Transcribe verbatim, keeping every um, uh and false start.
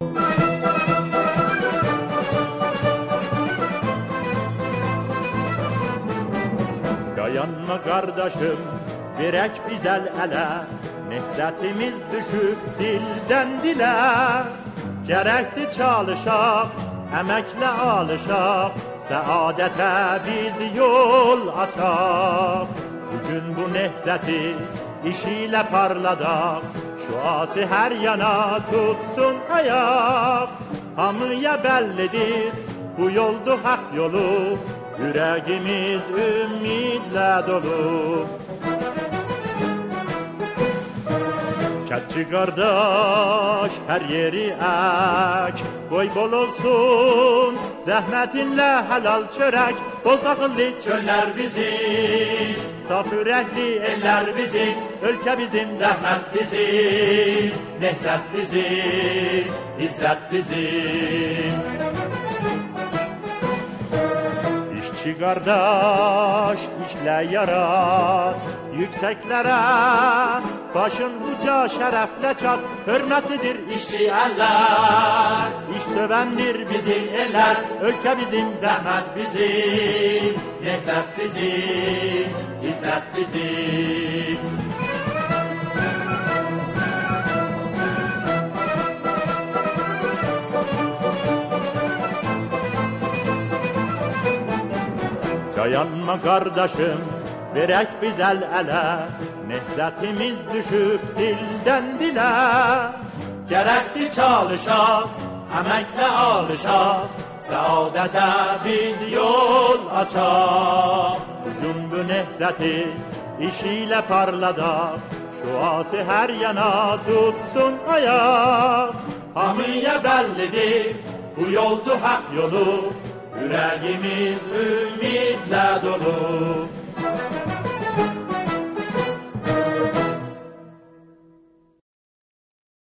Dayanma kardeşim, verek bizel ele, nehtiyatimiz düşüp dilden dile. Gerekli çalışak, emekle alışak, saadete biz yol açak. Bugün bu nehtiyatı işiyle parladak, şu asi her yana tutsun ayak. Hamıya bellidir, bu yoldu hak yolu, yüreğimiz ümidle dolu. Kətçi qardaş, hər yeri ək, qoy bol olsun, zəhmətinlə həlal çörək, bol dağıllı çöllər bizim, saf ürəkli ellər bizim, ölkə bizim, zəhmət bizim, nehzət bizim, izzət bizim. İşçi qardaş, işlə yarat, yükseklere başın uca şerefle çat, hürmetlidir işçi eller, iş sövendir bizim eller, ülke bizim, zahmet bizim, neşet bizim, izzet bizim. Dayanma kardeşim, verek biz el ele, nehzetimiz düşüp dilden dile. Gerekli çalışak, emekle alışak, saadete biz yol açak. Bugün bu nehzeti işiyle parladak, şu asi her yana tutsun ayak. Hamıya bellidir, bu yoldu hak yolu, yüreğimiz ümitle dolu.